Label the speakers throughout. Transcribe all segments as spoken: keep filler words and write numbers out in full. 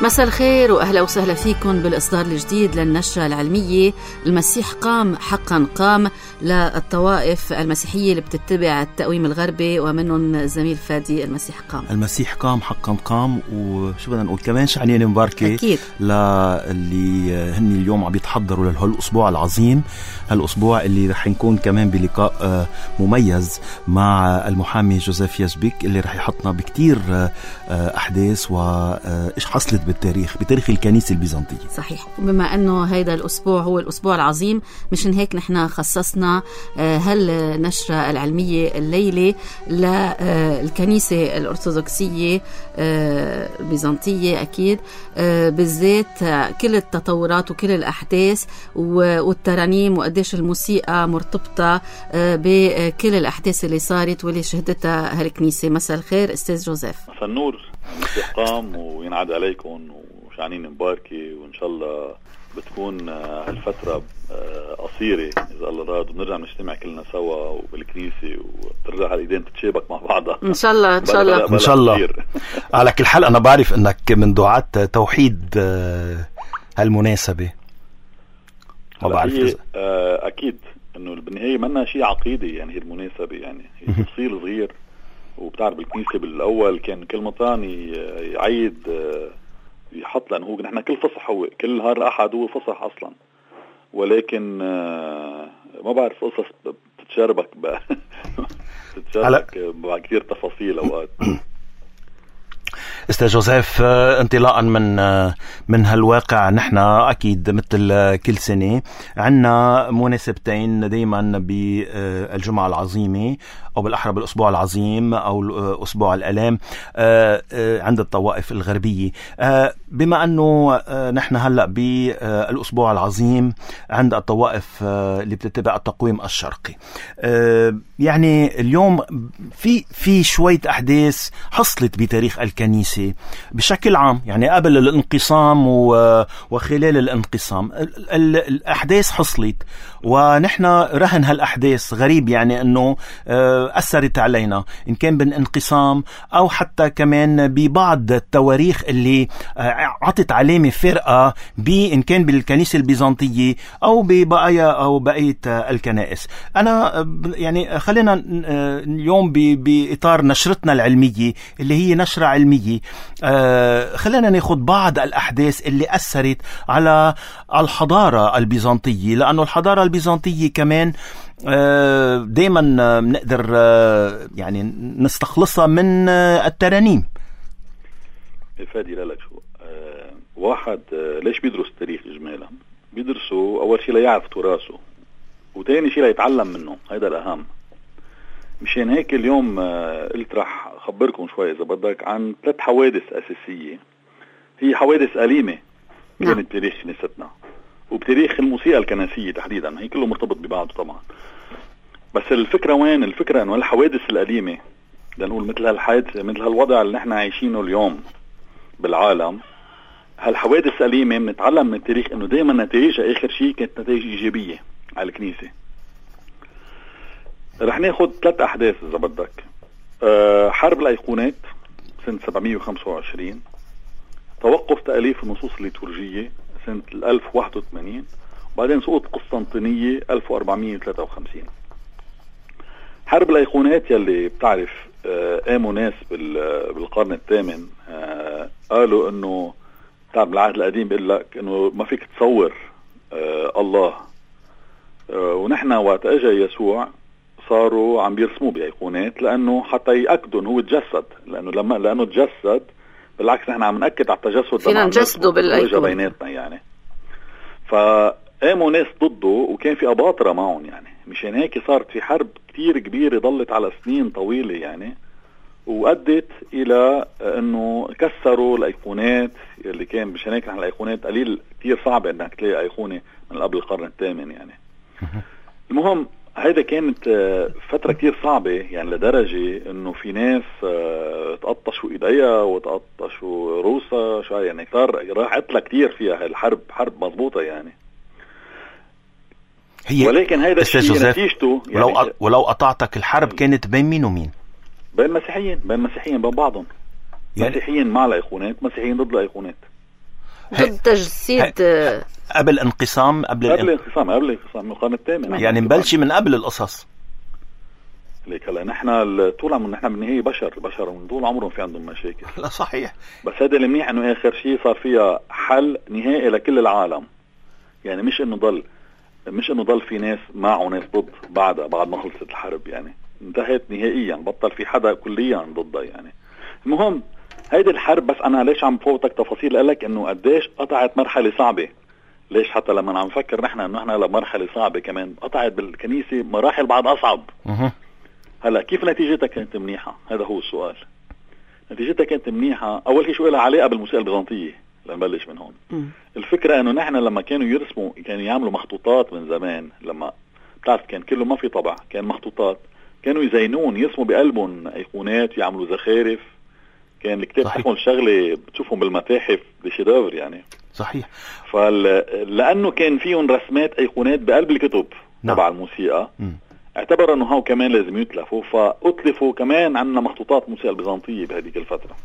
Speaker 1: مساء الخير وأهلا وسهلا فيكم بالإصدار الجديد للنشرة العلمية المسيح قام حقا قام للطوائف المسيحية اللي بتتبع التقويم الغربي، ومنهم الزميل فادي. المسيح قام
Speaker 2: المسيح قام حقا قام. وشو بدنا نقول كمان شعنين مباركة
Speaker 1: أكيد
Speaker 2: للي هني اليوم عم بيتحضروا لهالأسبوع العظيم، هالأسبوع اللي رح نكون كمان بلقاء مميز مع المحامي جوزيف يزبك اللي رح يحطنا بكتير أحداث وإيش حصلت بالتاريخ بتاريخ الكنيسة البيزنطية.
Speaker 1: صحيح. بما أنه هيدا الأسبوع هو الأسبوع العظيم، مشان هيك نحن خصصنا هالنشرة العلمية الليلة للكنيسة الأرثوذكسية البيزنطية أكيد، بالذات كل التطورات وكل الأحداث والترانيم وقديش الموسيقى مرتبطة بكل الأحداث اللي صارت واللي شهدتها هالكنيسة. مساء الخير أستاذ جوزيف.
Speaker 3: مساء النور. المسيح قام وينعاد عليكم وشعنين مباركة، وإن شاء الله بتكون هالفترة قصيرة إذا الله راد، ونرجع نجتمع كلنا سوا وبالكنيسة وترجع هالإيدين تتشابك مع بعضها
Speaker 1: إن شاء الله. إن شاء الله
Speaker 2: إن شاء الله. على كل حال أنا بعرف أنك من دعاة توحيد هالمناسبة، ما بعرف
Speaker 3: أكيد أنه بالنهاية منا شيء عقيدي، يعني هي المناسبة يعني هي تفصيل صغير. وبتعرف بالكنيسة بالأول كان كل مطران يعيد يحط، لأنه هو نحن كل فصح هو كل نهار الأحد هو فصح أصلا، ولكن ما بعرف قصص بتتشاربك بقى بتتشاربك بقى كثير تفاصيل أوقات.
Speaker 2: استاذ جوزيف، انطلاقا من من هالواقع، نحن اكيد مثل كل سنه عندنا مناسبتين دائما بالجمعه العظيمه، او بالاحرى بالاسبوع العظيم او اسبوع الالام عند الطوائف الغربيه. بما انه نحن هلا بالاسبوع العظيم عند الطوائف اللي بتتبع التقويم الشرقي، يعني اليوم في في شويه احداث حصلت بتاريخ الكنيسه بشكل عام، يعني قبل الانقسام وخلال الانقسام الأحداث حصلت، ونحن رهن هالأحداث. غريب يعني أنه أثرت علينا إن كان بالانقسام أو حتى كمان ببعض التواريخ اللي عطت علامة فرقة بإن كان بالكنيسة البيزنطية أو ببقايا أو بقية الكنائس. أنا يعني خلينا اليوم بإطار نشرتنا العلمية اللي هي نشرة علمية، آه خلينا ناخد بعض الأحداث اللي أثرت على الحضارة البيزنطية، لأنه الحضارة البيزنطية كمان آه دايما نقدر آه يعني نستخلصها من آه الترانيم.
Speaker 3: فادي لك شو آه واحد آه ليش بيدرس التاريخ إجمالا؟ بيدرسه أول شيء ليعرف تراثه، وتاني شيء ليتعلم منه، هذا الأهم. مشان هيك اليوم قلت رح أخبركم شوي إذا بدك عن ثلاث حوادث أساسية، هي حوادث أليمة كانت بتاريخ كنيستنا وبتاريخ الموسيقى الكنسية تحديدا، هي كله مرتبط ببعضه طبعا. بس الفكرة وين؟ الفكرة أنه الحوادث الأليمة لنقول مثل هالحادث مثل هالوضع اللي نحن عايشينه اليوم بالعالم، هالحوادث الأليمة بنتعلم من التاريخ أنه دائما نتائجها آخر شيء كانت نتائج إيجابية على الكنيسة. رح ناخد ثلاث أحداث إذا بدك. أه حرب الأيقونات سنة سبعمية وخمسة وعشرين، توقف تأليف النصوص الليتورجية سنة ألف وواحد وثمانين، وبعدين سقوط قسطنطينية ألف وأربعمية وثلاثة وخمسين. حرب الأيقونات يلي بتعرف أه قاموا ناس بالقرن الثامن أه قالوا إنه بتعرف بالعهد القديم بيقول لك إنه ما فيك تصور أه الله، أه ونحن وقت أجا يسوع صاروا عم بيرسموا بأيقونات لأنه حتى يأكدوا أنه هو تجسد، لأنه لما لأنه تجسد بالعكس نحن عم نأكد على التجسد
Speaker 1: فينا نجسده بالأيقونات
Speaker 3: بيناتنا يعني. فقاموا ناس ضده وكان في أباطرة معهم يعني، مشان هيك صارت في حرب كتير كبيرة ضلت على سنين طويلة يعني، وأدت إلى أنه كسروا الأيقونات اللي كان. مشان هيك نحن الأيقونات قليل كتير صعب أنك تلاقي أيقونة من قبل القرن الثامن يعني. المهم هيدا كانت فترة كتير صعبة يعني، لدرجة انه في ناس تقطشوا ايديها وتقطشوا روسها شو يعني، كتار راح قتلة كتير فيها الحرب، حرب مضبوطة يعني.
Speaker 2: هي
Speaker 3: ولكن هيدا الشيء نتيجته
Speaker 2: يعني ولو, ولو قطعتك الحرب كانت بين مين ومين؟
Speaker 3: بين مسيحيين، بين مسيحيين بين بعضهم يعني. مسيحيين مع الأيقونات، مسيحيين ضد الأيقونات.
Speaker 1: ضد تجسيد
Speaker 2: قبل انقسام قبل
Speaker 3: قبل انقسام قبل انقسام من القرن الثامن،
Speaker 2: يعني مبلشي من قبل القصص.
Speaker 3: ليك هلا نحن طول عمرنا نحن بالنهايه بشر بشر من طول عمرهم في عندهم مشاكل.
Speaker 2: لا صحيح،
Speaker 3: بس هذا اللي منيح انه اخر شيء صار فيها حل نهائي لكل العالم. يعني مش انه ضل مش انه ضل في ناس مع وناس ضد بعدها بعد ما خلصت الحرب، يعني انتهت نهائيا، بطل في حدا كليا ضدها. يعني المهم هيدي الحرب، بس انا ليش عم بفوتك تفاصيل لك انه قديش قطعت مرحله صعبه. ليش حتى لما عم نفكر نحن انه احنا لمرحله صعبه كمان قطعت بالكنيسه مراحل بعد اصعب.
Speaker 2: أه.
Speaker 3: هلا كيف نتيجتها كانت منيحه؟ هذا هو السؤال. نتيجتها كانت منيحه. اول شيء شو لها علاقه بالموسيقى البيزنطيه، لنبلش من هون.
Speaker 1: م.
Speaker 3: الفكره انه نحن لما كانوا يرسموا كانوا يعملوا مخطوطات من زمان، لما بتعرف كان كله ما في طبع، كان مخطوطات، كانوا يزينون يرسموا بقلبهم ايقونات، يعملوا زخارف. كان الكتاب تحمل شغله بتشوفهم بالمتاحف بشيدافر يعني.
Speaker 2: صحيح.
Speaker 3: فلانه كان فيهم رسمات ايقونات بقلب الكتب نعم. تبع الموسيقى م. اعتبر انه هاو كمان لازم يتلفوا، فاطلفوا كمان عنا مخطوطات موسيقى البيزنطيه بهذيك الفتره.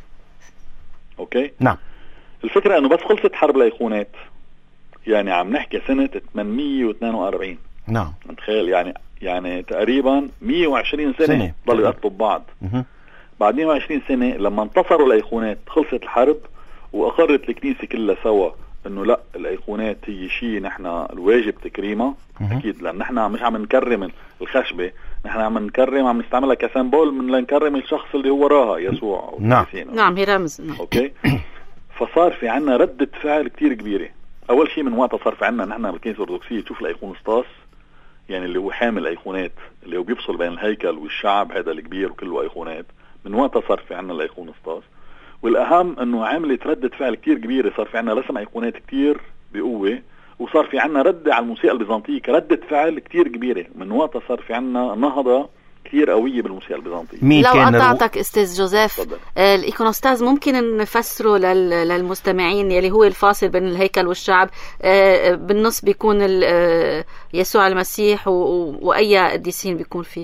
Speaker 3: اوكي
Speaker 2: نعم.
Speaker 3: الفكره انه بس خلصت حرب الايقونات، يعني عم نحكي سنه ثمانمية واثنين وأربعين.
Speaker 2: نعم.
Speaker 3: متخيل يعني يعني تقريبا مية وعشرين سنه, سنة. ضلوا يقتلوا ببعض. م- بعد مية وعشرين سنه لما انتصروا الايقونات خلصت الحرب، واقرت الكنيسه كلها سوا انه لا، الايقونات هي شيء نحن الواجب تكريمها. اكيد، لان نحن مش عم نكرم الخشبه، نحن عم نكرم عم نستعملها كسمبول من لنكرم الشخص اللي هو وراها، يسوع.
Speaker 2: نعم
Speaker 1: نعم هي رمز.
Speaker 3: اوكي. فصار في عنا ردة فعل كتير كبيرة. اول شيء من وقتها صار في عنا نحن بالكنيسة الأرثوذكسية تشوف الايقونستاس، يعني اللي هو حامل ايقونات، اللي هو بيفصل بين الهيكل والشعب، هذا الكبير وكله ايقونات. من وقتها صار في عنا الايقونستاس. والاهم انه عملت ردة فعل كتير كبيرة، صار في عنا رسم ايقونات كتير بقوة، وصار في عنا رد على الموسيقى البيزنطية كردة فعل كتير كبيرة. من وقتها صار في عنا نهضة كتير قوية بالموسيقى البيزنطية.
Speaker 1: لو قطعتك استاذ جوزيف، آه الايقونوستاز ممكن نفسره لل... للمستمعين يلي هو الفاصل بين الهيكل والشعب، آه بالنص بيكون آه يسوع المسيح و... واي قديسين بيكون فيه.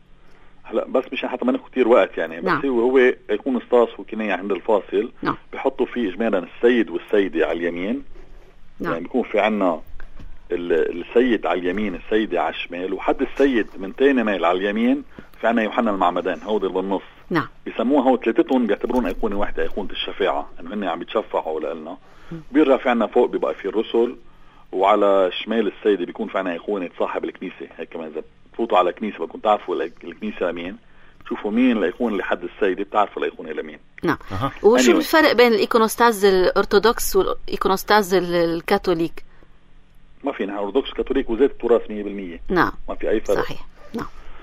Speaker 3: هلا بس مشان حتى ما ناخذ كتير وقت يعني، بس نعم. هو هو ايقونوستاس وكناية عند الفاصل.
Speaker 1: نعم.
Speaker 3: بحطوا فيه اجمالا السيد والسيدة على اليمين. نعم. يعني بيكون في عنا السيد على اليمين، السيدة على الشمال، وحد السيد من تاني ميل على اليمين في عنا يوحنا المعمدان، هودي بالنص.
Speaker 1: نعم.
Speaker 3: بيسموها هو ثلاثتهم بيعتبرون ايقونة واحدة، ايقونة الشفاعة، انه هن عم بيتشفعوا لنا. بيرجع في عنا فوق بيبقى في الرسل، وعلى شمال السيدة بيكون في عنا ايقونة صاحب الكنيسة. هيك كمان اذا بتفوتوا على كنيسة بدكم تعرفوا الكنيسة لمين، تشوفوا مين الايقونة اللي حد السيدة، بتعرفوا الايقونة لمين.
Speaker 1: نعم. أه. وشو anyway. الفرق بين الايقونوستاز الارثوذكس والايقونوستاز الكاثوليك؟ ما
Speaker 3: في، نحن ارثوذكس كاثوليك وزيت التراث مية بالمية.
Speaker 1: نعم.
Speaker 3: ما في اي فرق.
Speaker 1: صحيح. نعم.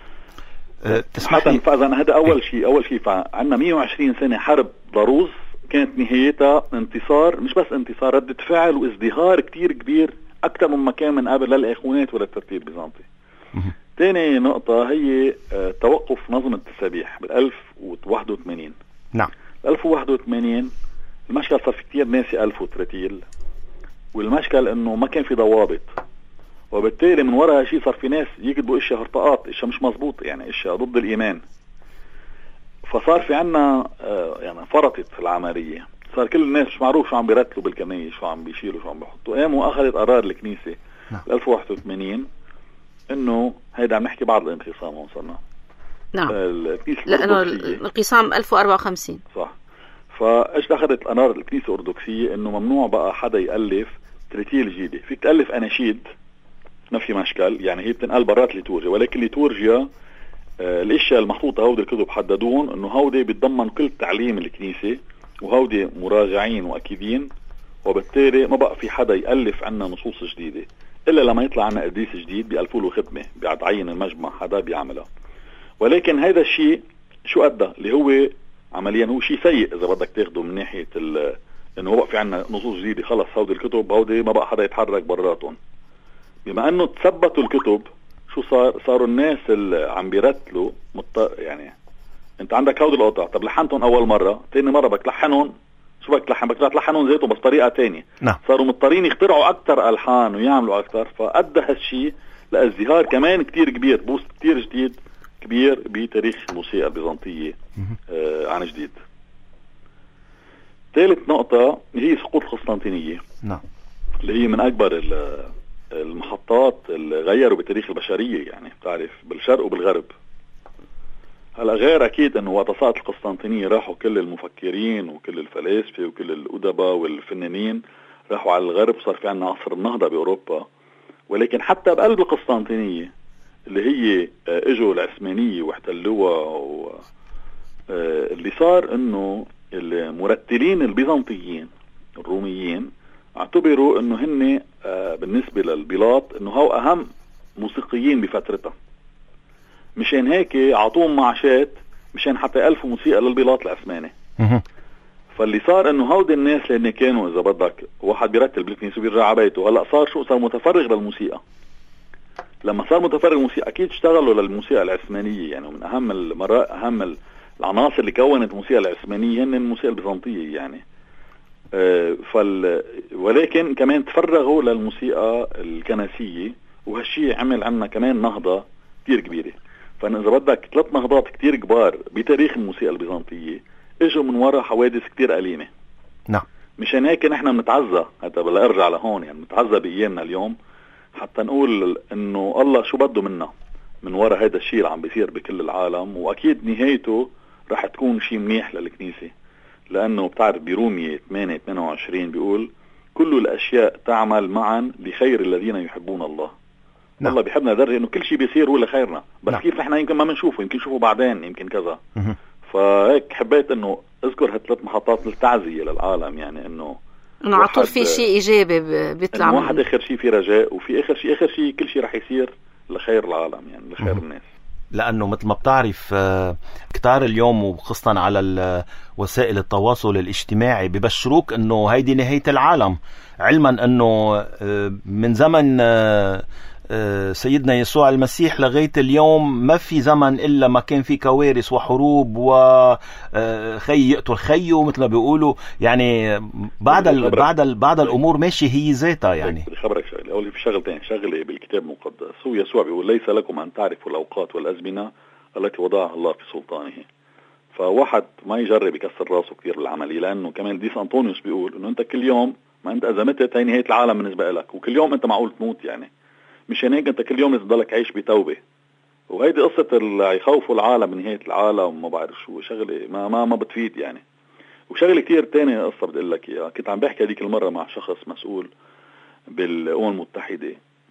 Speaker 3: أه تسمح فاذا هذا اول شيء اول شيء فعندنا مية وعشرين سنة حرب ضروس كانت نهايتها انتصار، مش بس انتصار، ردة فعل وازدهار كتير كبير اكثر مما كان من قبل للايقونات ولا الترتيب البيزنطي. ثاني نقطة هي اه توقف نظم التسابيح بالألف وواحد وثمانين.
Speaker 2: نعم.
Speaker 3: ألف وواحد وثمانين المشكل صار في كتير ناس ألف وترتيل، والمشكل انه ما كان في ضوابط، وبالتالي من وراء شيء صار في ناس يكتبوا اشياء هرطقات، اشياء مش مزبوط، يعني اشياء ضد الايمان. فصار في عنا اه يعني فرطت العملية، صار كل الناس مش معروف شو عم بيرتلوا بالكنية، شو عم بيشيلوا، شو عم بيحطوا. قاموا اخذت قرار الكنيسة نعم. ألف وواحد وثمانين انه هيدا عم نحكي بعد الانقسام وصلنا.
Speaker 1: نعم. لانه الانقسام ألف وأربعة وخمسين.
Speaker 3: صح. فايش اخذت قرار الكنيسة الأرثوذكسية انه ممنوع بقى حدا يألف ترتيل جديدة. فيك تألف اناشيد ما في مشكل، يعني هي بتنقل برات ليتورجيا، ولكن ليتورجيا آه الاشياء المخطوطة هودي الكتب حددون انه هودي بيتضمن كل تعليم الكنيسة، وهودي مراجعين واكيدين، وبالتالي ما بقى في حدا يألف عنا نصوص جديدة إلا لما يطلع عنا قديس جديد بيألفوا له خدمة، بيعين المجمع حدا بيعملها. ولكن هذا الشيء شو أدى؟ اللي هو عمليا هو شيء سيء إذا بدك تاخده من ناحية إنه هو بقى في عنا نصوص جديدة، خلص هودي الكتب هودي ما بقى حدا يتحرك براتهم. بما أنه تثبتوا الكتب شو صار؟ صاروا الناس اللي عم بيرتلوا مط... يعني أنت عندك هودي القطع، طب لحنتهم أول مرة، تاني مرة بدك تلحنهم، شو بدك تلحن؟ بدك تلحنهم زيتهم بس طريقة تانية.
Speaker 2: نعم.
Speaker 3: صاروا مضطرين يخترعوا أكتر ألحان ويعملوا أكتر، فأدى هالشيء لازدهار كمان كتير كبير، بوست كتير جديد كبير بتاريخ الموسيقى البيزنطية آه عن جديد. ثالث نقطة هي سقوط القسطنطينية.
Speaker 2: نعم.
Speaker 3: اللي هي من أكبر المحطات اللي غيروا بتاريخ البشرية، يعني بتعرف بالشرق وبالغرب. هلا غير أكيد أنه وقت سقطت القسطنطينية راحوا كل المفكرين وكل الفلاسفة وكل الأدباء والفنانين راحوا على الغرب، صار في عنا عصر النهضة بأوروبا. ولكن حتى بقلب القسطنطينية اللي هي اجوا العثمانية واحتلوها، اللي صار انه المرتلين البيزنطيين الروميين اعتبروا انه هن بالنسبة للبلاط انه هو اهم موسيقيين بفترتها، مشان هيك عطوهم معاشات مشان حتى ألفوا موسيقى للبلاط العثماني. فاللي صار انه هودي الناس لان كانوا اذا بدك واحد بيرتل بالكنيسة وبيرجع على بيته، هلا صار شو صار متفرغ للموسيقى. لما صار متفرغ موسيقى اكيد اشتغلوا للموسيقى العثمانية، يعني من اهم المرا اهم العناصر اللي كونت الموسيقى العثمانية هن الموسيقى البيزنطية يعني. أه فال ولكن كمان تفرغوا للموسيقى الكنسية، وهالشيء عمل عنا كمان نهضة كتير كبيرة. فانا اذا بدك ثلاث نهضات كتير كبار بتاريخ الموسيقى البيزنطية اجوا من وراء حوادث كتير أليمة.
Speaker 2: نعم.
Speaker 3: مشان هيك نحن بنتعزى، هذا بلا ارجع لهون، يعني بنتعزى بايامنا اليوم حتى نقول انه الله شو بده منا من وراء هذا الشيء اللي عم بيصير بكل العالم. واكيد نهايته رح تكون شيء منيح للكنيسة، لانه بتعرف برومية ثمانية ثمانية وعشرين بيقول كل الاشياء تعمل معا لخير الذين يحبون الله. نعم. الله بيحبنا لدرجة انه كل شيء بيصير هو لخيرنا، بس نعم. كيف نحن يمكن ما بنشوفه، يمكن نشوفه بعدين، يمكن كذا. م- فهيك حبيت انه اذكر هالثلاث محطات للتعزية للعالم، يعني انه
Speaker 1: انه على طول في شيء ايجابي بيطلع
Speaker 3: من واحد. اخر شيء في رجاء، وفي اخر شيء اخر شيء كل شيء رح يصير لخير العالم، يعني لخير الناس.
Speaker 2: لانه مثل ما بتعرف كتار اليوم وخاصة على وسائل التواصل الاجتماعي ببشروك انه هيدي نهاية العالم، علما انه من زمن سيدنا يسوع المسيح لغاية اليوم ما في زمن إلا ما كان في كوارث وحروب وخي يقتل خيه مثل ما بيقولوا، يعني بعد ال بعد ال بعد الأمور ماشي هي ذاتها. يعني
Speaker 3: بدي خبرك شغلة، أول في شغلتين، شغلة بالكتاب المقدس هو يسوع بيقول ليس لكم أن تعرفوا الأوقات والأزمنة التي وضعها الله في سلطانه. فواحد ما يجرب يكسر راسه كثير بالعملية، لأنه كمان ديس أنطونيوس بيقول إنه أنت كل يوم ما أنت أزمتت هي نهاية العالم بالنسبة لك، وكل يوم أنت معقول تموت. يعني مشان هيك انت كل يوم لازم تضلك عايش بتوبة. وهيدي قصة اللي يخوفوا العالم من نهاية العالم ما بعرف شو، شغلة ما ما ما بتفيد يعني. وشغلة كتير تانية قصة بدي اقول لك اياها، كنت عم بحكي هذيك المرة مع شخص مسؤول بالأمم المتحدة،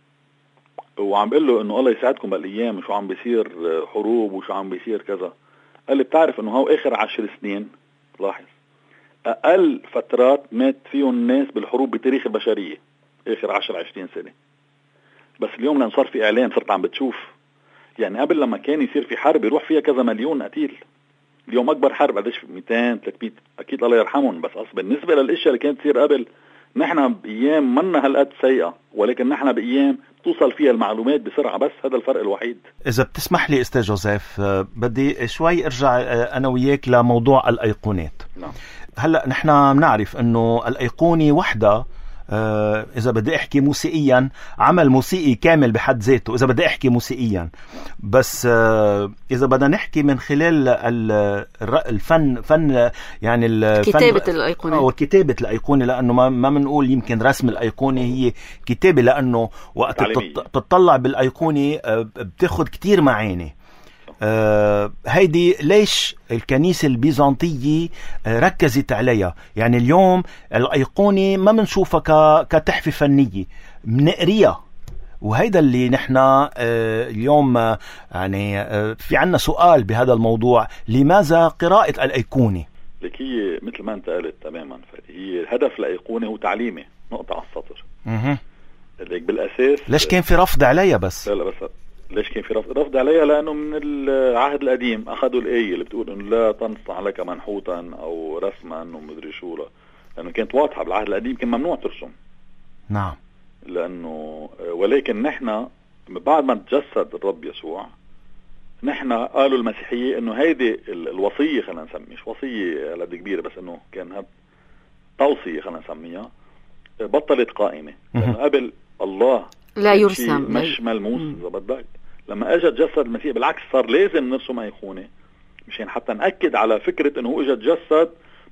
Speaker 3: وعم بقول له انه الله يساعدكم بالايام شو عم بيصير حروب وشو عم بيصير كذا. قال لي بتعرف انه هو اخر عشر سنين لاحظ اقل فترات مات فيهم الناس بالحروب بتاريخ البشرية، اخر عشر عشرين سنة. بس اليوم لأن صار في إعلام صرت عم بتشوف، يعني قبل لما كان يصير في حرب يروح فيها كذا مليون قتيل، اليوم أكبر حرب قديش مئتين ثلاثمئة، أكيد الله يرحمهم. بس أصلا بالنسبة للأشياء اللي كانت تصير قبل، نحن بأيام منا هالقد سيئة، ولكن نحن بأيام توصل فيها المعلومات بسرعة. بس هذا الفرق الوحيد.
Speaker 2: إذا بتسمح لي أستاذ جوزيف، بدي شوي أرجع أنا وياك لموضوع الأيقونات.
Speaker 3: نعم.
Speaker 2: هلأ نحن بنعرف أنه الأيقونة وحدة، آه إذا بدي أحكي موسيقيا عمل موسيقي كامل بحد ذاته، إذا بدي أحكي موسيقيا. بس آه إذا بدنا نحكي من خلال الفن، فن يعني
Speaker 1: كتابة الأيقونة
Speaker 2: أو كتابة الأيقونة، لأنه ما ما بنقول يمكن رسم الأيقونة، هي كتابة، لأنه وقت تطلع بالأيقونة آه بتاخد كتير معاني. آه هيدي ليش الكنيسة البيزنطية آه ركزت عليها؟ يعني اليوم الأيقونة ما منشوفها كتحفة فنية، منقريها. وهيدا اللي نحن آه اليوم آه يعني آه في عنا سؤال بهذا الموضوع، لماذا قراءة الأيقونة؟
Speaker 3: لك هي مثل ما انت قلت تماما، هي هدف الأيقونة هو تعليمي، نقطة على السطر.
Speaker 2: اها
Speaker 3: لك بالأساس
Speaker 2: ليش كان في رفض عليها؟ بس
Speaker 3: لا لا بس ليش كان في رفض رفض عليها؟ لأنه من العهد القديم أخذوا الآية اللي بتقول إنه لا تنصع لك منحوتا أو رسما ومدري شو، لا، لأنه كانت واضحة بالعهد القديم كان ممنوع ترسم.
Speaker 2: نعم.
Speaker 3: لأنه ولكن نحن بعد ما تجسد الرب يسوع، نحن قالوا المسيحية إنه هيدي الوصية، خلينا نسميه مش وصية لدي كبيرة، بس إنه كان توصية خلينا نسميها، بطلت قائمة. لأنه قبل الله
Speaker 1: لا يرسم،
Speaker 3: مش ملموس إذا بدك. لما اجى تجسد المسيح بالعكس صار لازم نرسم أيقونة مشان حتى نأكد على فكرة انه هو اجى تجسد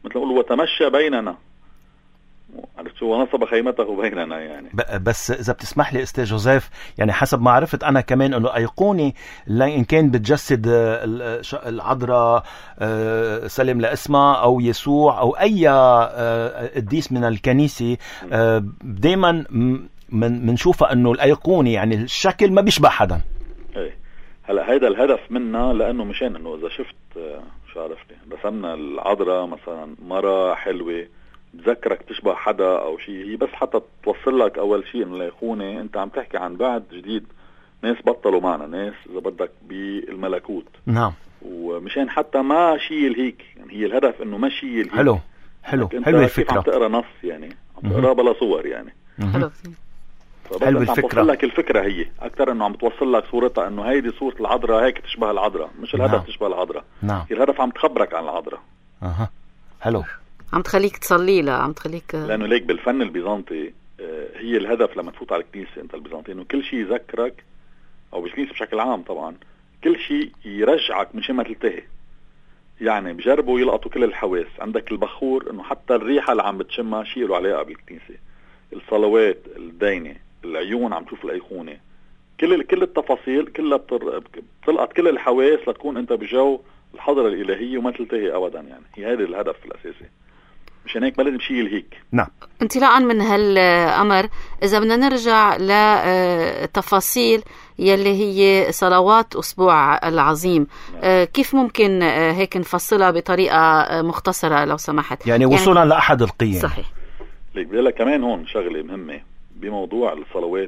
Speaker 3: مثل نقول وتمشى بيننا، عرفت شو، ونصب خيمته بيننا يعني.
Speaker 2: بس اذا بتسمح لي استاذ جوزيف، يعني حسب ما عرفت انا كمان انه ايقونه ان كان بتجسد العذراء سلم لاسمها او يسوع او اي قديس من الكنيسه، دائما من منشوفها انه الايقونه يعني الشكل ما بيشبه حدا.
Speaker 3: ايه هلا هيدا الهدف منا، لانه مشان انه اذا شفت شو عرفتي رسمنا العذراء مثلا مرة حلوه تذكرك تشبه حدا او شيء، هي بس حتى توصل لك اول شيء انه الايقونه انت عم تحكي عن بعد جديد، ناس بطلوا معنا، ناس اذا بدك بالملكوت.
Speaker 2: نعم.
Speaker 3: ومشان حتى ما شيء هيك، يعني هي الهدف انه ما شيء هيك.
Speaker 2: حلو حلو حلو الفكره.
Speaker 3: عم تقرا نص يعني، عم تقرا بلا صور يعني.
Speaker 1: حلو.
Speaker 3: حلو الفكره. عم توصل لك الفكره، هي اكثر انه عم توصل لك صورتها، انه هيدي صوره العذراء هيك تشبه العذراء، مش الهدف نعم. تشبه العذراء.
Speaker 2: نعم.
Speaker 3: الهدف عم تخبرك عن العذراء.
Speaker 2: اها حلو.
Speaker 1: عم تخليك تصلي لها، عم تخليك،
Speaker 3: لانه ليك بالفن البيزنطي هي الهدف لما تفوت على الكنيسه انت البيزنطي، انه كل شيء يذكرك، او بالكنيسه بشكل عام طبعا، كل شيء يرجعك من شي ما تلتهي. يعني بجربوا يلقطوا كل الحواس، عندك البخور انه حتى الريحه اللي عم بتشمها شيء له علاقه بالكنيسه، الصلوات، الدينه، العيون عم تشوف الايقونه، كل كل التفاصيل كلها بتلقط كل الحواس لتكون انت بجو الحضره الالهيه وما تلتهي ابدا. يعني هي هذا الهدف الاساسي، مشان هيك ما لازم شيء هيك.
Speaker 2: نعم.
Speaker 1: انطلاقا من هالامر، اذا بدنا نرجع لتفاصيل يلي هي صلوات اسبوع العظيم، نعم. كيف ممكن هيك نفصلها بطريقه مختصره لو سمحت؟
Speaker 2: يعني وصولا يعني لاحد القيم.
Speaker 1: صحيح.
Speaker 3: ليك بدي لك كمان هون شغله مهمه بموضوع الصلوات.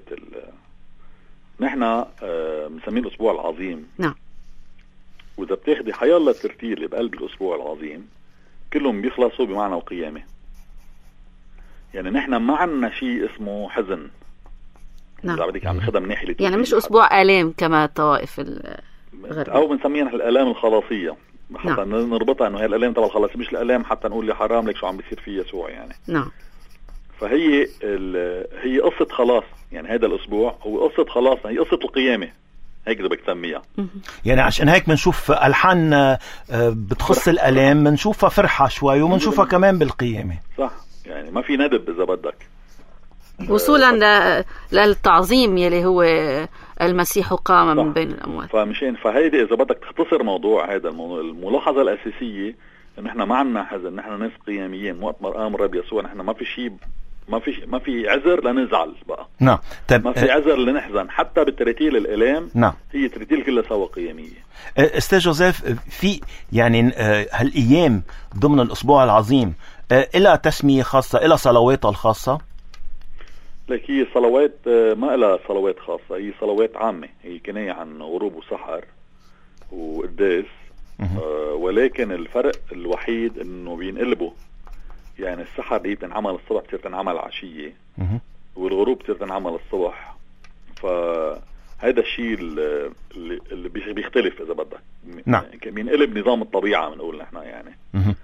Speaker 3: نحن مسميه الاسبوع العظيم.
Speaker 1: نعم.
Speaker 3: واذا بتاخدي حيالله الترتيل اللي بقلب الاسبوع العظيم كلهم بيخلصوا بمعنى وقيامه. يعني نحن ما عنا شيء اسمه حزن.
Speaker 1: نعم.
Speaker 3: اذا بدك عم ناخذها من ناحيه
Speaker 1: يعني مش اسبوع الام كما الطوائف الغربيه،
Speaker 3: او بنسميها الالام الخلاصيه حتى نعم. نربطها انه هي الالام تبع الخلاص، مش الالام حتى نقول لي حرام لك شو عم بيصير في يسوع يعني.
Speaker 1: نعم.
Speaker 3: فهي هي قصه خلاص، يعني هذا الاسبوع هو قصه خلاص، هي قصه القيامه، هيك بدك تسميها.
Speaker 2: يعني عشان هيك بنشوف الحان بتخص الالام، بنشوفها فرحه شوي وبنشوفها كمان بالقيامه.
Speaker 3: صح، يعني ما في ندب اذا بدك،
Speaker 1: وصولا للتعظيم يلي هو المسيح قام من بين الاموات.
Speaker 3: فمشان فهيدي اذا بدك تختصر موضوع هذا الموضوع، الملاحظه الاساسيه انه احنا ما عنا حزن، نحن ناس قياميين. وقت ما قام الرب يسوع نحن ما في شيء، ما في ما في عذر لنزعل بقى.
Speaker 2: نعم.
Speaker 3: طيب ما في عذر لنحزن، حتى بالترتيل الالام.
Speaker 2: نعم.
Speaker 3: هي ترتيل كلها سوا قياميه.
Speaker 2: استاذ جوزيف، في يعني هالايام ضمن الاسبوع العظيم إلى تسميه خاصه، إلى صلواتها الخاصه؟
Speaker 3: لك هي صلوات ما لها صلوات خاصه، هي صلوات عامه، هي كناية عن غروب وسحر وقداس. آه ولكن الفرق الوحيد انه بينقلبوا، يعني السحر هي بتنعمل الصبح بتصير تنعمل عشيه، والغروب بتصير تنعمل الصبح. فهذا الشيء اللي, اللي بيختلف اذا بدك.
Speaker 2: نعم.
Speaker 3: بينقلب نظام الطبيعه بنقول نحن يعني.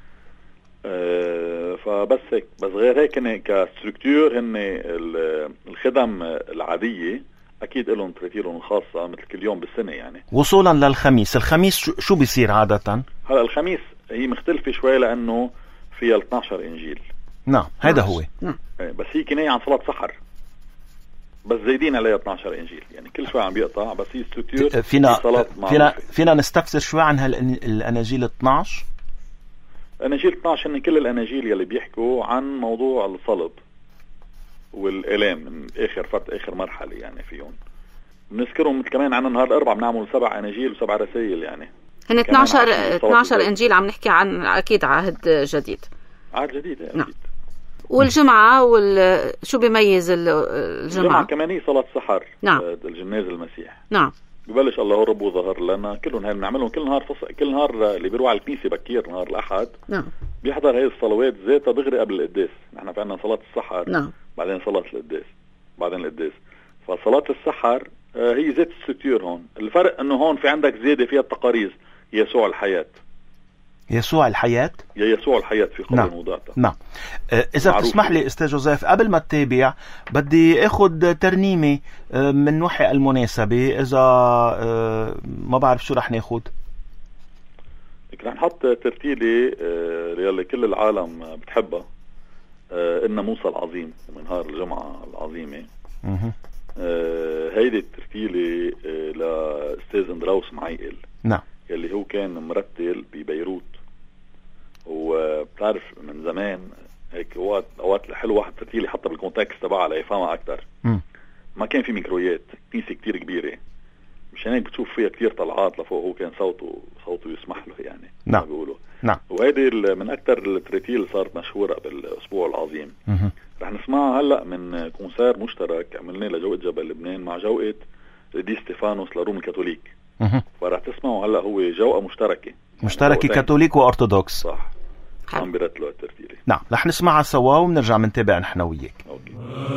Speaker 3: آه فبس هيك، بس غير هيك كستركتور هن الخدم العاديه اكيد لهم ترتيبهم الخاصه مثل كل يوم بالسنه يعني.
Speaker 2: وصولا للخميس، الخميس شو بيصير عاده؟ هلا
Speaker 3: الخميس هي مختلفه شوي لانه فيها اثناشر انجيل.
Speaker 2: نعم هذا هو.
Speaker 1: نعم.
Speaker 3: بس هي كناية عن صلاة سحر، بس زايدين عليها اثناشر انجيل، يعني كل شوي عم بيقطع، بس هي ستركتور
Speaker 2: فينا فينا فينا نستفسر شوي عن هالاناجيل اثناشر.
Speaker 3: الاناجيل اثناشر هن كل الاناجيل يلي بيحكوا عن موضوع الصلب والالام من اخر فتره، اخر مرحله يعني فيهم. بنذكرهم كمان عن نهار الاربعاء بنعمل سبع اناجيل وسبع رسائل، يعني
Speaker 1: هن اثناشر اثناشر انجيل عم نحكي عن اكيد عهد جديد.
Speaker 3: عهد جديد اكيد.
Speaker 1: نعم. والجمعة وال شو بيميز الجمعة؟
Speaker 3: الجمعة كمان هي صلاة سحر.
Speaker 1: نعم.
Speaker 3: الجناز المسيح.
Speaker 1: نعم.
Speaker 3: ببلش الله رب وظهر لنا، كلهم هاي بنعملهم كل نهار فص... كل نهار اللي بيروح على الكنيسة بكير نهار الأحد.
Speaker 1: نعم.
Speaker 3: بيحضر هاي الصلوات ذاتها دغري قبل القداس. نحن في عنا صلاة السحر.
Speaker 1: نعم.
Speaker 3: بعدين صلاة القداس. بعدين القداس. فصلاة السحر هي ذات الستير هون. الفرق انه هون في عندك زيادة فيها التقاريز، يسوع الحياة.
Speaker 2: يسوع الحياة؟
Speaker 3: يا يسوع الحياة في قبل
Speaker 2: نعم.
Speaker 3: موضوعتها.
Speaker 2: نعم. إذا بتسمح لي أستاذ جوزيف، قبل ما تتابع بدي أخذ ترنيمة من وحي المناسبة، إذا ما بعرف شو رح ناخد.
Speaker 3: رح نحط ترتيلة يلي كل العالم بتحبها، إن موسى العظيم من نهار الجمعة العظيمة. هيدي الترتيلة لأستاذ اندراوس معيقل،
Speaker 2: نعم،
Speaker 3: يلي هو كان مرتل ببيروت، وبتعرف من زمان هيك وقت اوقات حلو واحد ترتيلي حتى بالكونتكست تبعها ليفهمها اكثر. ما كان في ميكرويات، كنيسه كتير كبيره، مشان هيك بتشوف فيها كتير طلعات لفوق، هو كان صوته صوته يسمح له يعني.
Speaker 2: نعم
Speaker 3: بيقولوا
Speaker 2: نعم.
Speaker 3: وهيدي من اكثر الترتيل صارت مشهوره بالاسبوع العظيم.
Speaker 2: مه.
Speaker 3: رح نسمعها هلا من كونسير مشترك عملناه لجوقة جبل لبنان مع جوقة دي ستيفانوس لروم الكاثوليك.
Speaker 2: مه.
Speaker 3: فرح تسمعوا هلا هو جوقة مشتركه
Speaker 2: مشتركه يعني كاثوليك وارثوذكس.
Speaker 3: صح، عم بيرتلوا الترتيلة.
Speaker 2: نعم، رح نسمعها سوا وبنرجع منتابع نحن وياك.
Speaker 3: اوكي.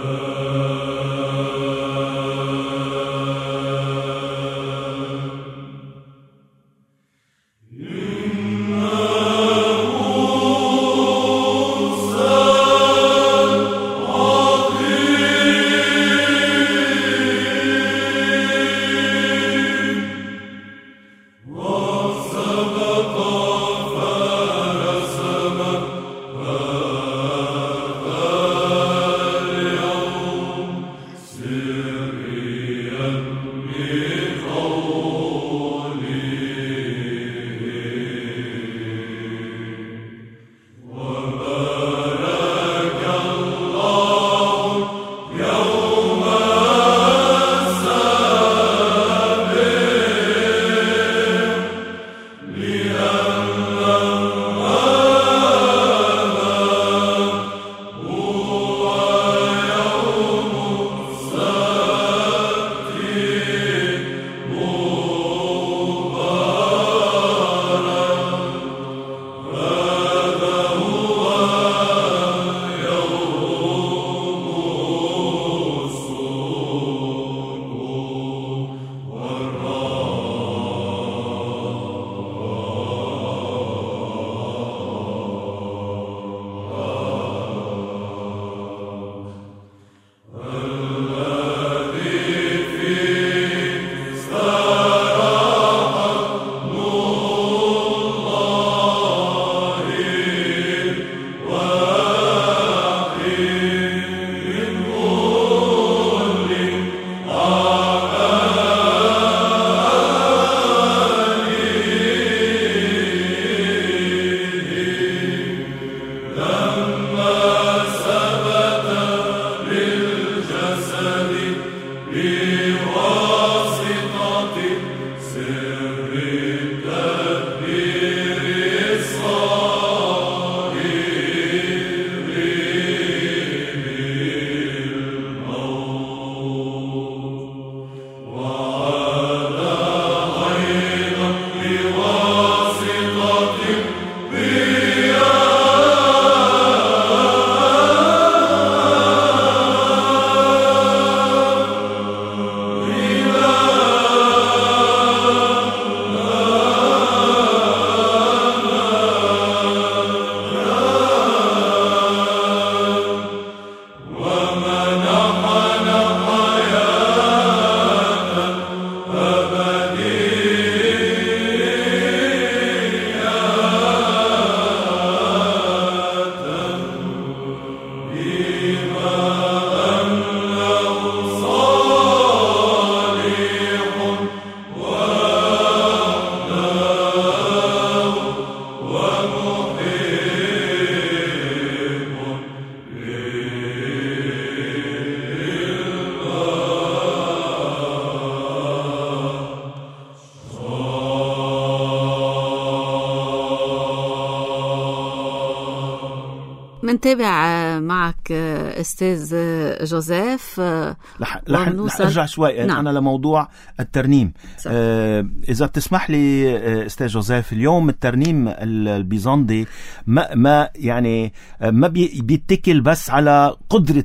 Speaker 1: منتابع معك أستاذ جوزيف.
Speaker 2: رح أرجع شوي. نعم. أنا لموضوع الترنيم. آه إذا بتسمح لي أستاذ جوزيف، اليوم الترنيم البيزنطي ما, ما يعني ما بيتكل بس على قدرة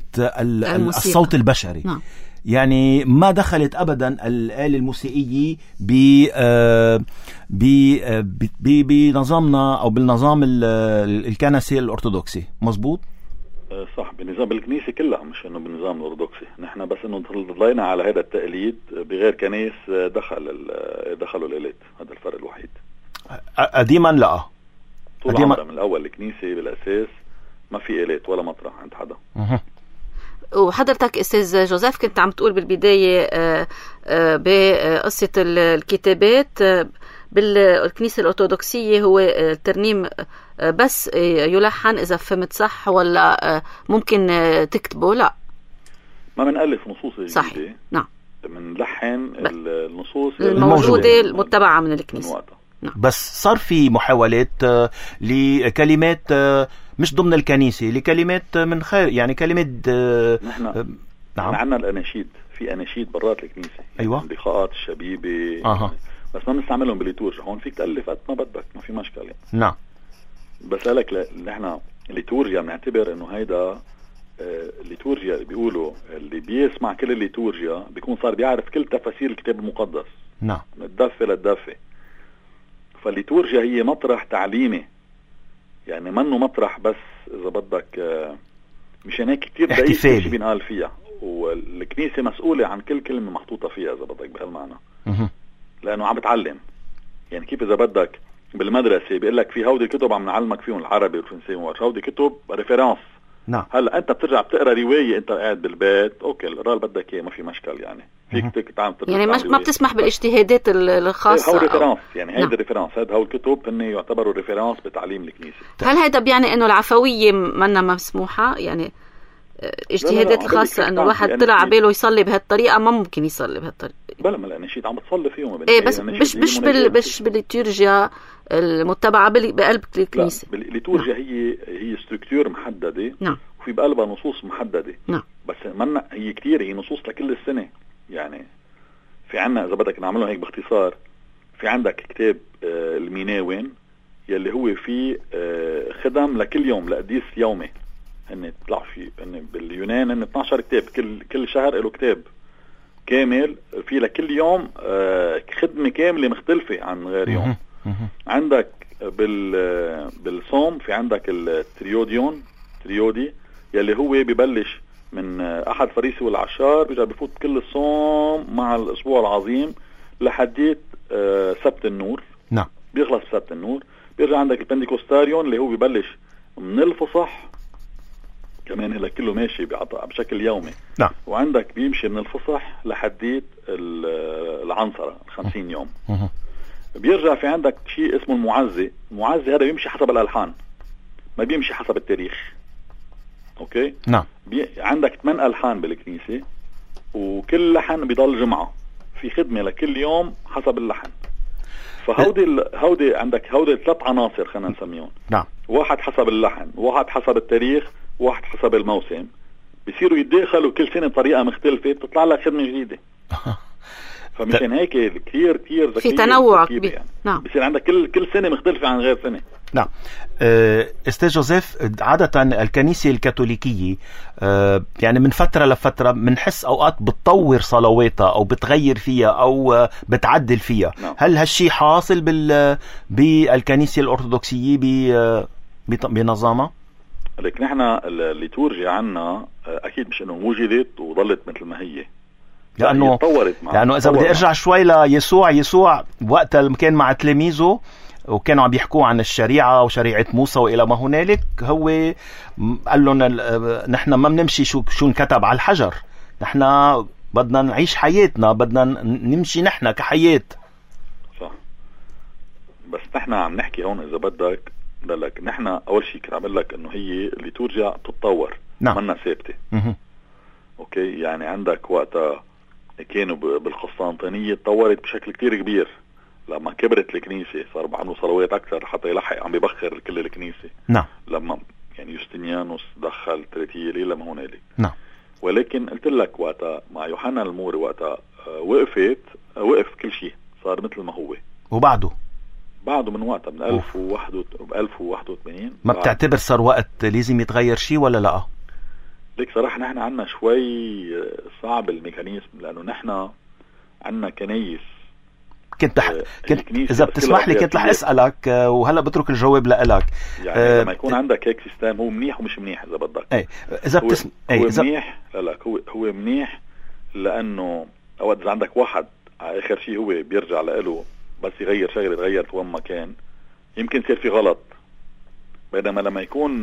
Speaker 2: الصوت البشري. نعم. يعني ما دخلت أبدا الآلة الموسيقية بنظامنا أو بالنظام الكنسي الأرثوذكسي. مظبوط؟
Speaker 3: صح، بنظام الكنيسة كلها، مش إنه بالنظام الأرثوذكسي. نحن بس إنه ضلينا على هذا التقليد بغير كنيس دخل دخلوا الآلات. هذا الفرق الوحيد.
Speaker 2: قديما لا،
Speaker 3: طول عمرها من الاول الكنيسه بالاساس ما في آلات ولا مطرح عند حدا.
Speaker 1: أه. وحضرتك استاذ جوزيف كنت عم تقول بالبدايه بقصه الكتابات بالكنيسه الارثوذكسيه هو الترنيم بس يلحن، اذا فهمت صح، ولا ممكن تكتبه؟ لا،
Speaker 3: ما بنألف نصوص جديده.
Speaker 1: صحيح. نعم،
Speaker 3: بنلحن النصوص
Speaker 1: الموجوده المتبعه من الكنيسه.
Speaker 2: نعم. بس صار في محاولات لكلمات مش ضمن الكنيسة، لكلمات من خير، يعني كلمات
Speaker 3: نحن نعم عندنا الأناشيد، في أناشيد برات الكنيسة.
Speaker 2: أيوة.
Speaker 3: يعني لقاءات الشبيبة.
Speaker 2: أه.
Speaker 3: بس ما بنستعملهم بالليتورجيا. هون فيك تألف قد ما بدك، ما في مشكلة يعني.
Speaker 2: نعم.
Speaker 3: بس لك نحن الليتورجيا بنعتبر إنه هيدا الليتورجيا اللي بيقولوا اللي بيسمع كل الليتورجيا بيكون صار بيعرف كل تفاسير الكتاب المقدس.
Speaker 2: نعم.
Speaker 3: من الدفة للدفة. فالليتورجيا هي مطرح تعليمي، يعني منه مطرح بس إذا بدك، مشان هيك كتير دقيق شيء بينقال فيها، والكنيسة مسؤولة عن كل كلمة محطوطة فيها إذا بدك بهالمعنى. لأنه عم بتعلم، يعني كيف إذا بدك بالمدرسة بيقول لك في هودي الكتب عم نعلمك فيهم العربي والفرنسي، هودي كتب ريفيرانس.
Speaker 2: نعم.
Speaker 3: هلا أنت بترجع بتقرأ رواية أنت قاعد بالبيت، أوكي القراءة اللي بدك إياه ما في مشكل، يعني فيك تعمل
Speaker 1: يعني ما بتسمح بالاجتهادات الخاصة.
Speaker 3: هو ريفيرانس، يعني هيدا ريفيرانس، هيدا هو الكتب هن يعتبروا ريفيرانس بتعليم الكنيسة.
Speaker 1: هل هيدا بيعني إنه العفوية منا مسموحة؟ يعني اجتهادات الخاصة إنه الواحد طلع عباله يصلي بهالطريقة ما ممكن يصلي بهالطريقة؟
Speaker 3: بلا ما الأناشيد عم بتصلي فيهم.
Speaker 1: إيه بس مش مش بال مش بالليتورجيا المتبعة بقلب الكنيسة.
Speaker 3: بالليتورجيا هي هي ستركتور محددة.
Speaker 1: نعم.
Speaker 3: وفي بقلبها نصوص محددة.
Speaker 1: نعم.
Speaker 3: بس منا هي كتير، هي نصوص لكل السنة. يعني في عنا إذا بدك نعمله هيك باختصار، في عندك كتاب آه الميناوين يلي هو فيه آه خدم لكل يوم لقديس يومي. هن طلع في هن باليونان هن اثني عشر كتاب، كل كل شهر له كتاب كامل في لكل يوم آه خدمة كاملة مختلفة عن غير يوم. عندك بال بالصوم في عندك التريوديون تريودي يلي هو ببلش من أحد فريسي والعشار، بيرجع بفوت كل الصوم مع الأسبوع العظيم لحديت آه سبت النور.
Speaker 2: نعم.
Speaker 3: بيخلص سبت النور، بيرجع عندك البنديكوستاريون اللي هو ببلش من الفصح، كمان هلا كله ماشي بشكل يومي.
Speaker 2: نعم.
Speaker 3: وعندك بيمشي من الفصح لحديت العنصرة الخمسين يوم.
Speaker 2: مه.
Speaker 3: بيرجع في عندك شيء اسمه المعزي. المعزي هذا بيمشي حسب الألحان، ما بيمشي حسب التاريخ. اوكي.
Speaker 2: نعم.
Speaker 3: بي... عندك ثمان ألحان بالكنيسة، وكل لحن بيضل جمعة، في خدمة لكل يوم حسب اللحن. فهودي ال... هودي عندك هودي ثلاث عناصر خلينا نسميهم.
Speaker 2: نعم.
Speaker 3: واحد حسب اللحن، واحد حسب التاريخ، واحد حسب الموسم. بيصيروا يتداخلوا كل سنة بطريقة مختلفة، بتطلع لك خدمة جديدة. فمشان هيك كثير كثير
Speaker 1: في تنوع كبير.
Speaker 3: يعني.
Speaker 1: نعم.
Speaker 3: بصير عندك كل كل سنة مختلفة عن غير سنة.
Speaker 2: نعم. أستاذ جوزيف، عادة الكنيسة الكاثوليكية يعني من فترة لفترة بنحس أوقات بتطور صلواتها أو بتغير فيها أو بتعدل فيها.
Speaker 3: نعم.
Speaker 2: هل هالشي حاصل بال بالكنيسة الأرثوذكسية بنظامها؟
Speaker 3: لكن نحن الليتورجيا عنا أكيد مش إنه وجدت وظلت مثل ما هي،
Speaker 2: لأنه لأنه إذا بدي أرجع شوي ليسوع، يسوع وقت كان مع تلاميذه وكانوا عم يحكوا عن الشريعة وشريعة موسى وإلى ما هنالك، هو قال لهم نحن ما بنمشي شو شو انكتب على الحجر، نحن بدنا نعيش حياتنا، بدنا نمشي نحن كحياة.
Speaker 3: صح. بس نحن عم نحكي هون إذا بدك لك نحن أول شيء كنت عمل لك إنه هي اللي ترجع تتطور.
Speaker 2: نعم.
Speaker 3: منا ثابتة. أوكي. يعني عندك وقتها كانوا بالقسطنطينية تطورت بشكل كتير كبير، لما كبرت الكنيسة صار بعملوا صلوات أكثر حتى يلحق عم بيبخر كل الكنيسة.
Speaker 2: نعم.
Speaker 3: لما يعني يوستنيانوس دخل تريتيلي لما هنالك.
Speaker 2: نعم.
Speaker 3: ولكن قلت لك وقتها مع يوحنا الموري وقتها وقفت وقف كل شيء، صار مثل ما هو.
Speaker 2: وبعده
Speaker 3: بعده من وقتها من ألف وواحد وثمانين
Speaker 2: ما بتعتبر صار وقت لازم يتغير شيء ولا لا؟
Speaker 3: ليك صراحة نحن عنا شوي صعب الميكانيزم، لأنه نحن عنا كنايس.
Speaker 2: كنت بح... كنت إذا بتسمح لي كنت رح أسألك وهلأ بترك الجواب لك.
Speaker 3: يعني أه... لما يكون عندك هيك سيستم هو منيح ومش منيح إذا بدك.
Speaker 2: أي إذا بتسم...
Speaker 3: هو, هو منيح. لا لا هو هو منيح، لأنه أود إذا عندك واحد آخر شيء هو بيرجع له بس يغير شغله تغيرت وين ما كان، يمكن يصير في غلط. بينما لما يكون